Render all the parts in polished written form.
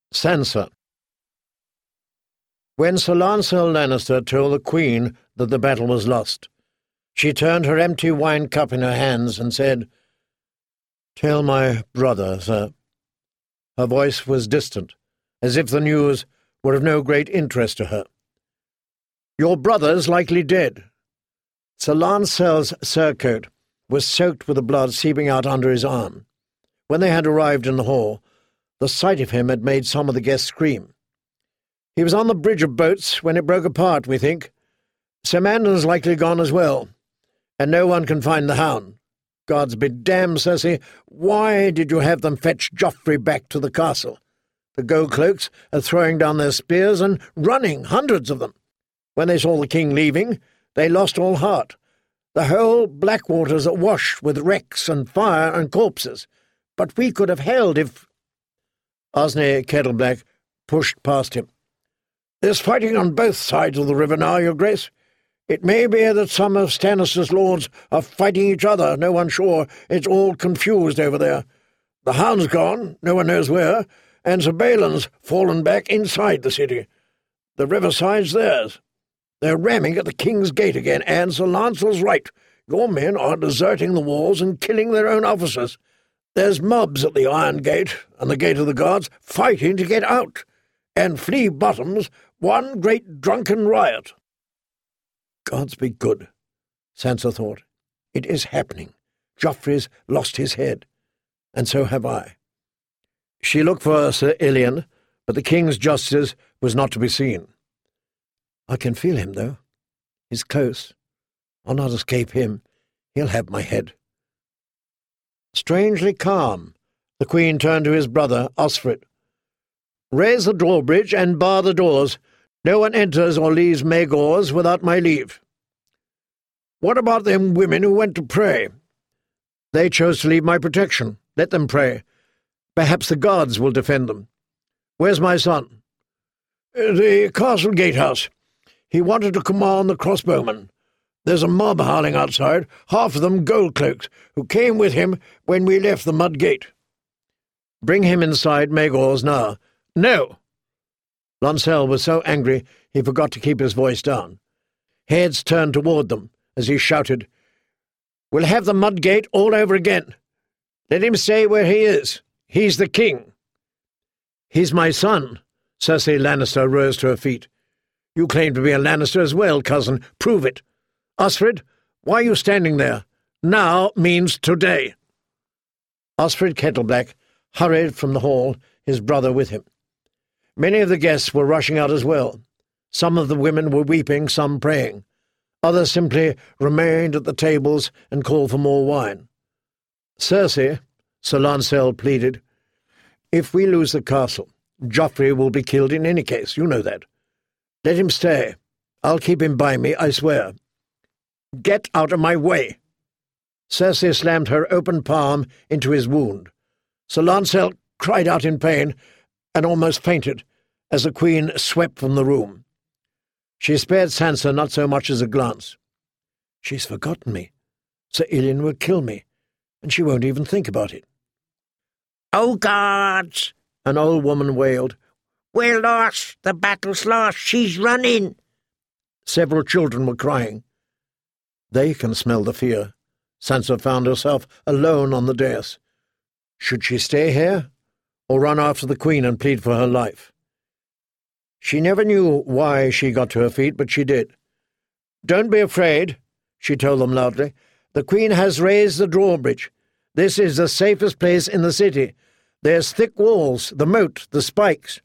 Sansa. When Sir Lancel Lannister told the Queen that the battle was lost, she turned her empty wine cup in her hands and said, "Tell my brother, sir." Her voice was distant, as if the news were of no great interest to her. "Your brother's likely dead." Sir Lancel's surcoat was soaked with the blood seeping out under his arm. When they had arrived in the hall, the sight of him had made some of the guests scream. "He was on the bridge of boats when it broke apart, we think. Sir Mandan's likely gone as well, and no one can find the hound. Gods be damned, Cersei, why did you have them fetch Joffrey back to the castle? The Goldcloaks are throwing down their spears and running, hundreds of them. When they saw the king leaving, they lost all heart. The whole Blackwater's awash with wrecks and fire and corpses. But we could have held if—" Osney Kettleblack pushed past him. "There's fighting on both sides of the river now, Your Grace. It may be that some of Stannis's lords are fighting each other, no one sure. It's all confused over there. The hound's gone, no one knows where, and Sir Balin's fallen back inside the city. The riverside's theirs. They're ramming at the King's Gate again, and Sir Lancel's right. Your men are deserting the walls and killing their own officers. There's mobs at the Iron Gate and the Gate of the Guards fighting to get out, and Flea Bottom's one great drunken riot." Gods be good, Sansa thought. It is happening. Joffrey's lost his head, and so have I. She looked for Sir Ilyn, but the king's justice was not to be seen. I can feel him, though. He's close. I'll not escape him. He'll have my head. Strangely calm, the Queen turned to his brother, Osfryd. "Raise the drawbridge and bar the doors. No one enters or leaves Maegor's without my leave." "What about them women who went to pray?" "They chose to leave my protection. Let them pray. Perhaps the gods will defend them. Where's my son?" "The castle gatehouse. He wanted to command the crossbowmen. There's a mob howling outside, half of them Goldcloaks, who came with him when we left the mud gate." "Bring him inside Maegor's now." "No!" Lancel was so angry he forgot to keep his voice down. Heads turned toward them as he shouted, "We'll have the mud gate all over again. Let him stay where he is. He's the king." "He's my son." Cersei Lannister rose to her feet. "You claim to be a Lannister as well, cousin. Prove it. Osfryd, why are you standing there? Now means today." Osfryd Kettleblack hurried from the hall, his brother with him. Many of the guests were rushing out as well. Some of the women were weeping, some praying. Others simply remained at the tables and called for more wine. "Cersei," Sir Lancel pleaded, "if we lose the castle, Joffrey will be killed in any case, you know that. Let him stay. I'll keep him by me, I swear." "Get out of my way!" Cersei slammed her open palm into his wound. Sir Lancel cried out in pain and almost fainted as the Queen swept from the room. She spared Sansa not so much as a glance. "She's forgotten me. Sir Ilyn will kill me, and she won't even think about it." "Oh, gods!" an old woman wailed. "We're lost! The battle's lost! She's running!" Several children were crying. They can smell the fear. Sansa found herself alone on the dais. Should she stay here, or run after the Queen and plead for her life? She never knew why she got to her feet, but she did. "Don't be afraid," she told them loudly. "The Queen has raised the drawbridge. This is the safest place in the city. There's thick walls, the moat, the spikes."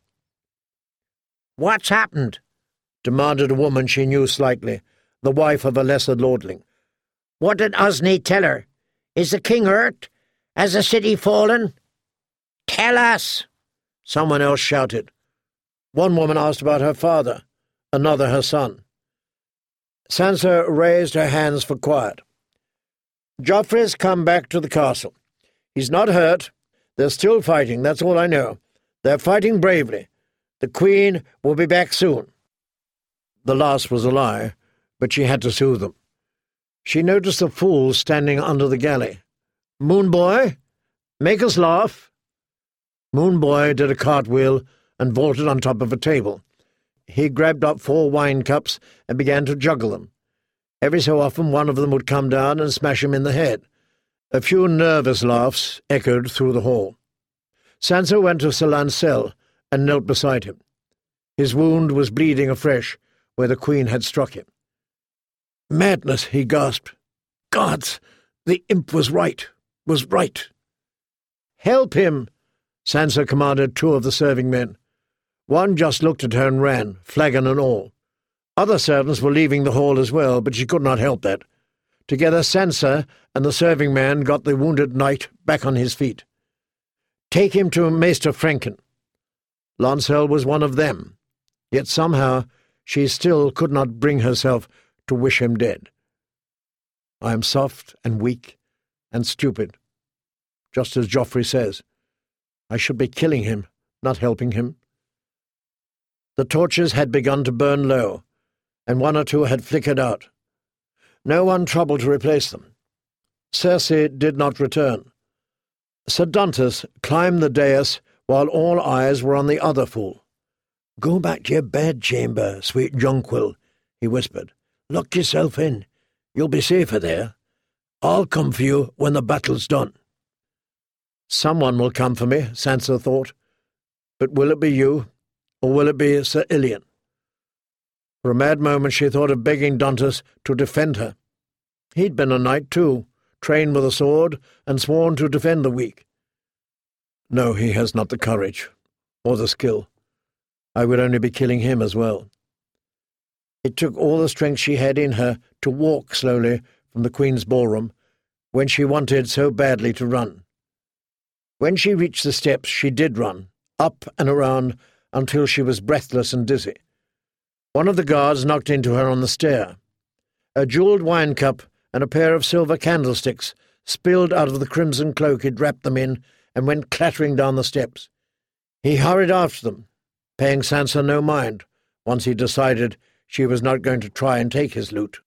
"What's happened?" demanded a woman she knew slightly, the wife of a lesser lordling. "What did Osney tell her? Is the king hurt? Has the city fallen? Tell us!" Someone else shouted. One woman asked about her father, another her son. Sansa raised her hands for quiet. "Joffrey's come back to the castle. He's not hurt. They're still fighting, that's all I know. They're fighting bravely. The Queen will be back soon." The last was a lie, but she had to soothe them. She noticed the fools standing under the galley. "Moon Boy, make us laugh." Moon Boy did a cartwheel and vaulted on top of a table. He grabbed up 4 wine cups and began to juggle them. Every so often one of them would come down and smash him in the head. A few nervous laughs echoed through the hall. Sansa went to Sir Lancel and knelt beside him. His wound was bleeding afresh where the Queen had struck him. "Madness," he gasped. "Gods, the imp was right. "Help him!" Sansa commanded 2 of the serving men. One just looked at her and ran, flagon and all. Other servants were leaving the hall as well, but she could not help that. Together Sansa and the serving man got the wounded knight back on his feet. "Take him to Maester Franken." Lancel was one of them, yet somehow she still could not bring herself to wish him dead. "I am soft and weak and stupid, just as Joffrey says. I should be killing him, not helping him." The torches had begun to burn low, and 1 or 2 had flickered out. No one troubled to replace them. Cersei did not return. Sir Dantas climbed the dais while all eyes were on the other fool. "Go back to your bedchamber, sweet Jonquil," he whispered. "Lock yourself in. You'll be safer there. I'll come for you when the battle's done." "Someone will come for me," Sansa thought. "But will it be you, or will it be Sir Ilyn?" For a mad moment she thought of begging Dantas to defend her. He'd been a knight too, trained with a sword, and sworn to defend the weak. No, he has not the courage, or the skill. I would only be killing him as well. It took all the strength she had in her to walk slowly from the Queen's ballroom, when she wanted so badly to run. When she reached the steps, she did run, up and around, until she was breathless and dizzy. One of the guards knocked into her on the stair. A jewelled wine cup and a pair of silver candlesticks spilled out of the crimson cloak he'd wrapped them in and went clattering down the steps. He hurried after them, paying Sansa no mind, once he decided she was not going to try and take his loot.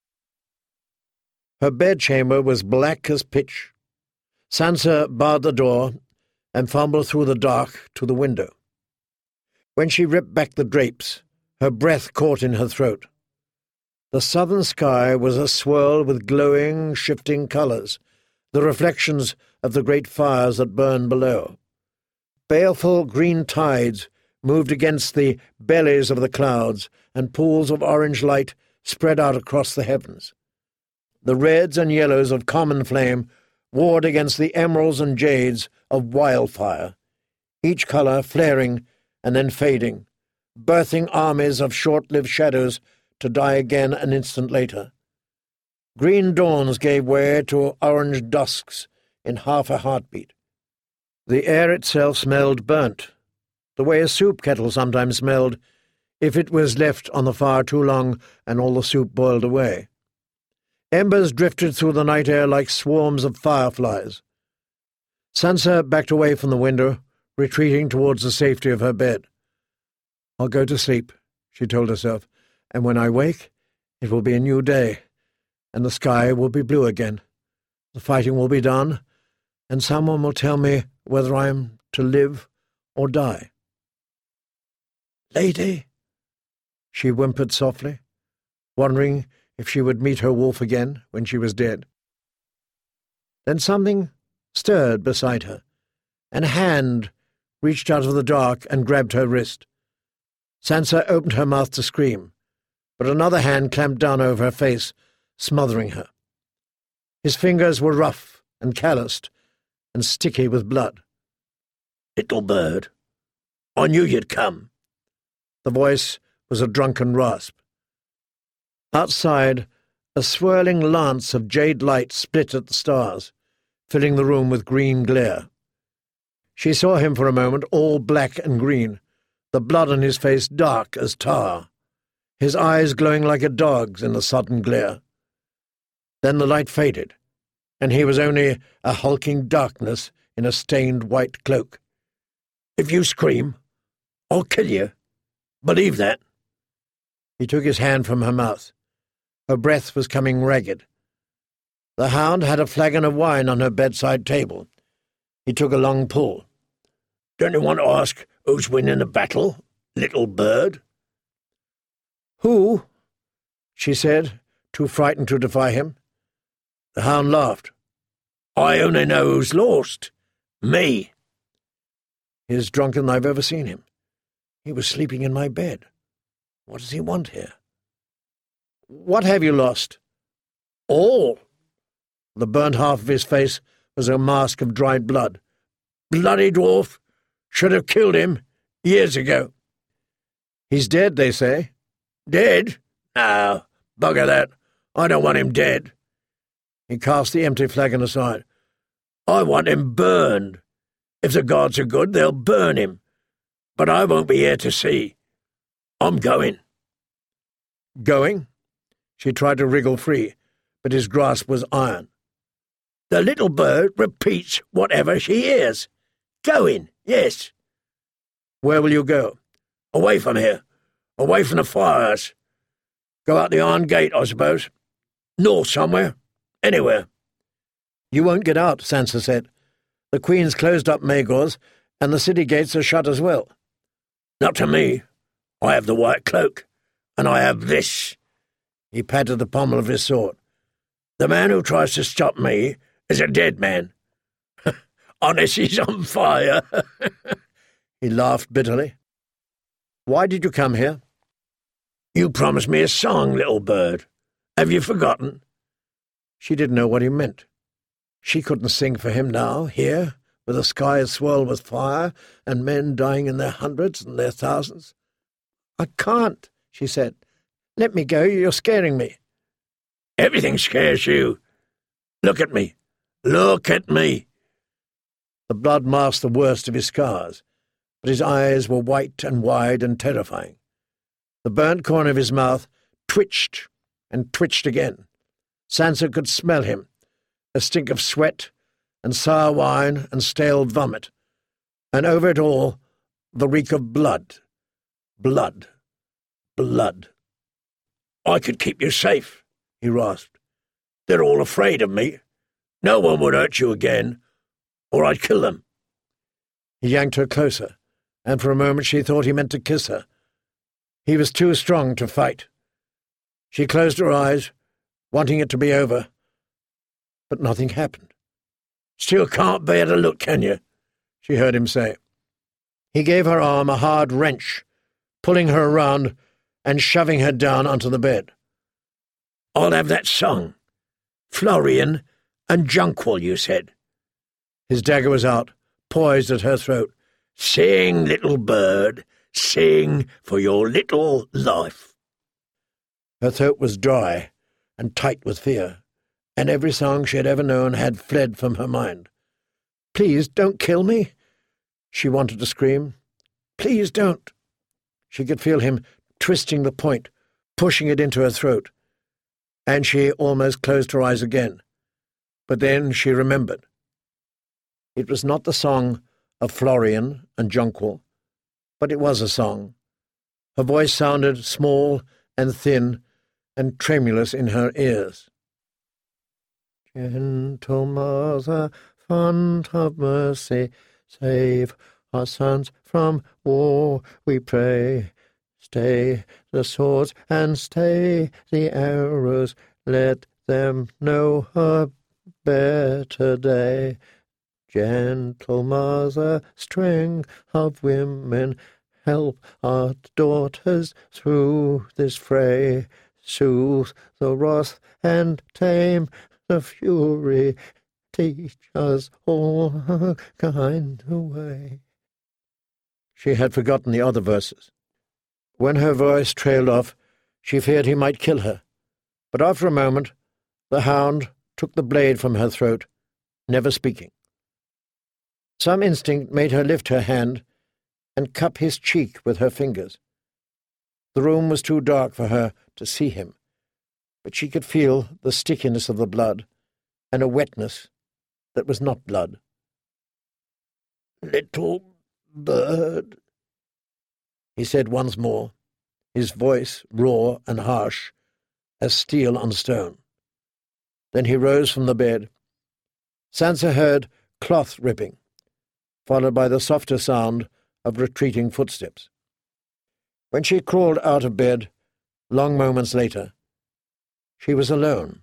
Her bedchamber was black as pitch. Sansa barred the door and fumbled through the dark to the window. When she ripped back the drapes, her breath caught in her throat. The southern sky was aswirl with glowing, shifting colours, the reflections of the great fires that burned below. Baleful green tides moved against the bellies of the clouds, and pools of orange light spread out across the heavens. The reds and yellows of common flame warred against the emeralds and jades of wildfire, each colour flaring and then fading, birthing armies of short-lived shadows to die again an instant later. Green dawns gave way to orange dusks in half a heartbeat. The air itself smelled burnt, the way a soup kettle sometimes smelled if it was left on the fire too long and all the soup boiled away. Embers drifted through the night air like swarms of fireflies. Sansa backed away from the window, retreating towards the safety of her bed. "I'll go to sleep," she told herself, "and when I wake, it will be a new day, and the sky will be blue again. The fighting will be done, and someone will tell me whether I am to live or die." "Lady," she whimpered softly, wondering if she would meet her wolf again when she was dead. Then something stirred beside her, and a hand reached out of the dark and grabbed her wrist. Sansa opened her mouth to scream, but another hand clamped down over her face, smothering her. His fingers were rough and calloused and sticky with blood. "Little bird, I knew you'd come." The voice was a drunken rasp. Outside, a swirling lance of jade light split at the stars, filling the room with green glare. She saw him for a moment, all black and green, the blood on his face dark as tar, his eyes glowing like a dog's in the sudden glare. Then the light faded, and he was only a hulking darkness in a stained white cloak. "If you scream, I'll kill you. Believe that." He took his hand from her mouth. Her breath was coming ragged. The hound had a flagon of wine on her bedside table. He took a long pull. "Don't you want to ask Who's winning the battle, little bird?" "Who?" she said, too frightened to defy him. The hound laughed. "I only know who's lost. Me." "He is drunker than I've ever seen him. He was sleeping in my bed. What does he want here?" "What have you lost?" "All." The burnt half of his face was a mask of dried blood. "Bloody dwarf. Should have killed him years ago." "He's dead, they say." "Dead? No, bugger that. I don't want him dead." He cast the empty flagon aside. "I want him burned. If the gods are good, they'll burn him. But I won't be here to see. I'm going." "Going?" She tried to wriggle free, but his grasp was iron. "The little bird repeats whatever she hears. Going, yes." "Where will you go?" "Away from here. Away from the fires. Go out the iron gate, I suppose. North somewhere. Anywhere." "You won't get out," Sansa said. "The Queen's closed up Magors, and the city gates are shut as well." "Not to me. I have the white cloak, and I have this." He patted the pommel of his sword. "The man who tries to stop me is a dead man. Unless he's on fire." He laughed bitterly. "Why did you come here?" "You promised me a song, little bird. Have you forgotten?" She didn't know what he meant. She couldn't sing for him now, here, with the sky swirled with fire and men dying in their hundreds and their thousands. "I can't," she said. "Let me go, you're scaring me." "Everything scares you. Look at me. Look at me." The blood masked the worst of his scars, but his eyes were white and wide and terrifying. The burnt corner of his mouth twitched and twitched again. Sansa could smell him, a stink of sweat and sour wine and stale vomit, and over it all the reek of blood. Blood. Blood. "I could keep you safe," he rasped. "They're all afraid of me. No one would hurt you again, or I'd kill them." He yanked her closer, and for a moment she thought he meant to kiss her. He was too strong to fight. She closed her eyes, wanting it to be over, but nothing happened. "Still can't bear to look, can you?" she heard him say. He gave her arm a hard wrench, pulling her around and shoving her down onto the bed. "I'll have that song. Florian and Jonquil, you said." His dagger was out, poised at her throat. "Sing, little bird, sing for your little life." Her throat was dry and tight with fear, and every song she had ever known had fled from her mind. "Please don't kill me," she wanted to scream. "Please don't." She could feel him twisting the point, pushing it into her throat, and she almost closed her eyes again. But then she remembered. It was not the song of Florian and Jonquil, but it was a song. Her voice sounded small and thin and tremulous in her ears. "Gentle Mother, font of mercy, save our sons from war, we pray. Stay the swords and stay the arrows, let them know a better day. Gentle Mother, strength of women, help our daughters through this fray. Soothe the wrath and tame the fury, teach us all a kind way." She had forgotten the other verses. When her voice trailed off, she feared he might kill her, but after a moment the hound took the blade from her throat, never speaking. Some instinct made her lift her hand and cup his cheek with her fingers. The room was too dark for her to see him, but she could feel the stickiness of the blood and a wetness that was not blood. "Little bird," he said once more, his voice raw and harsh as steel on stone. Then he rose from the bed. Sansa heard cloth ripping, followed by the softer sound of retreating footsteps. When she crawled out of bed, long moments later, she was alone.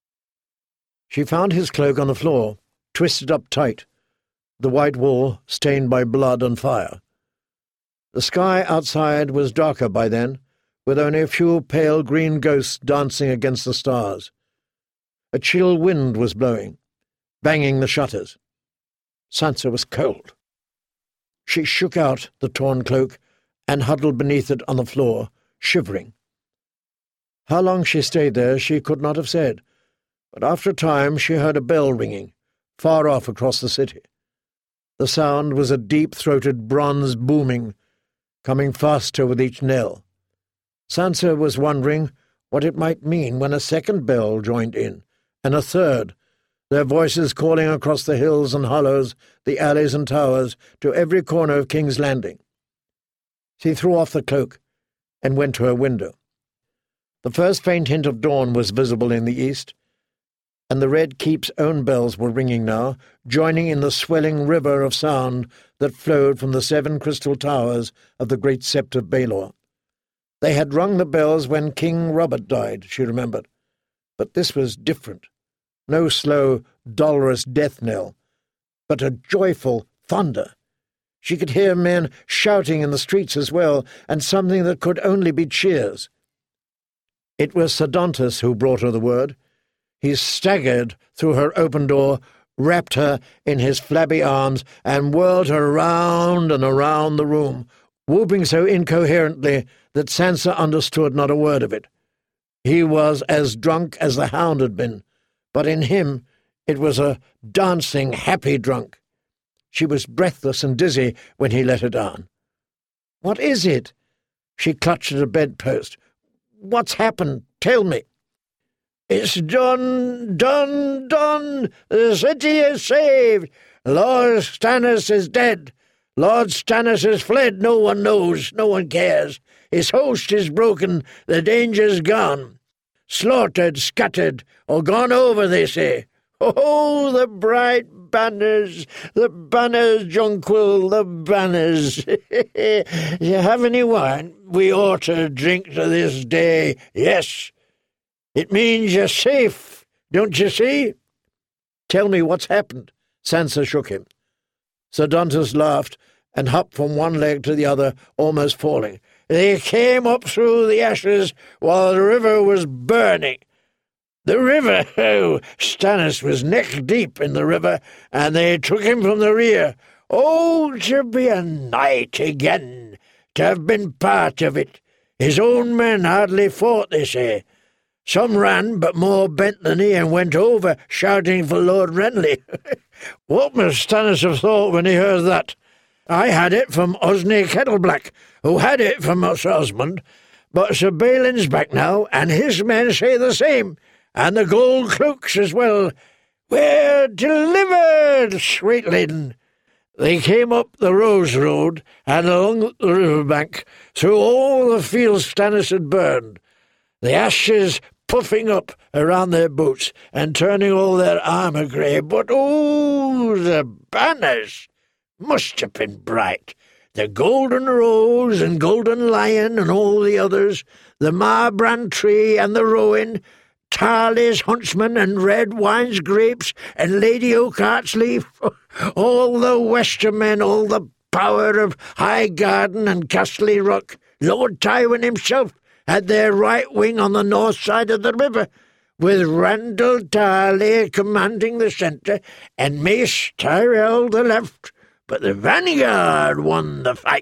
She found his cloak on the floor, twisted up tight, the white wall stained by blood and fire. The sky outside was darker by then, with only a few pale green ghosts dancing against the stars. A chill wind was blowing, banging the shutters. Sansa was cold. She shook out the torn cloak and huddled beneath it on the floor, shivering. How long she stayed there she could not have said, but after a time she heard a bell ringing, far off across the city. The sound was a deep-throated bronze booming, coming faster with each knell. Sansa was wondering what it might mean when a second bell joined in, and a third, their voices calling across the hills and hollows, the alleys and towers, to every corner of King's Landing. She threw off the cloak and went to her window. The first faint hint of dawn was visible in the east, and the Red Keep's own bells were ringing now, joining in the swelling river of sound that flowed from the 7 crystal towers of the great sept of Baelor. They had rung the bells when King Robert died, she remembered, but this was different. No slow, dolorous death knell, but a joyful thunder. She could hear men shouting in the streets as well, and something that could only be cheers. It was Sodontus who brought her the word. He staggered through her open door, wrapped her in his flabby arms, and whirled her round and around the room, whooping so incoherently that Sansa understood not a word of it. He was as drunk as the hound had been, but in him it was a dancing, happy drunk. She was breathless and dizzy when he let her down. "What is it?" She clutched at a bedpost. "What's happened? Tell me." "It's done, done, done! The city is saved! Lord Stannis is dead! Lord Stannis has fled! No one knows, no one cares! His host is broken, the danger's gone! Slaughtered, scattered, or gone over, they say! Oh, the bright banners, Jonquil, the banners! You have any wine? We ought to drink to this day, yes! It means you're safe, don't you see?" "Tell me what's happened." Sansa shook him. Sodontus laughed and hopped from one leg to the other, almost falling. "They came up through the ashes while the river was burning. The river! Oh, Stannis was neck-deep in the river, and they took him from the rear. Oh, to be a knight again, to have been part of it. His own men hardly fought, they say. Some ran, but more bent than he, and went over, shouting for Lord Renly. What must Stannis have thought when he heard that? I had it from Osney Kettleblack, who had it from Sir Osmond, but Sir Balin's back now, and his men say the same, and the gold cloaks as well. We're delivered, sweet-laden. They came up the Rose Road and along the riverbank, through all the fields Stannis had burned, the ashes puffing up around their boots and turning all their armour grey. But, oh, the banners must have been bright. The Golden Rose and Golden Lion and all the others, the Marbrand Tree and the Rowan, Tarly's Huntsman and Red Wine's Grapes and Lady Oakheart's Leaf, all the Westermen, all the power of Highgarden and Castle Rock, Lord Tywin himself, had their right wing on the north side of the river, with Randall Tarly commanding the centre and Mace Tyrell the left. But the vanguard won the fight.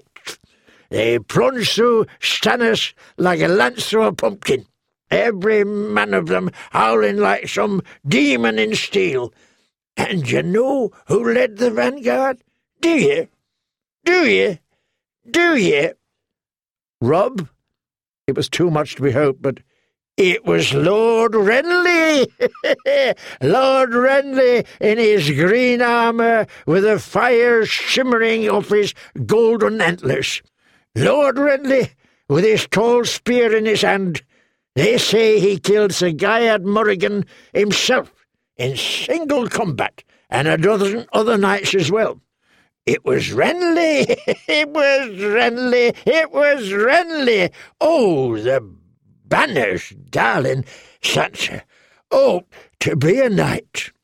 They plunged through Stannis like a lance through a pumpkin, every man of them howling like some demon in steel. And you know who led the vanguard? Do you? Do you? Do you? Robb? It was too much to be hoped, but it was Lord Renly! Lord Renly in his green armour, with the fire shimmering off his golden antlers. Lord Renly, with his tall spear in his hand. They say he killed Sir Gaiad Morrigan himself in single combat, and a dozen other knights as well. It was Renly! It was Renly! It was Renly! Oh, the banners, darling Sansa! Oh, to be a knight!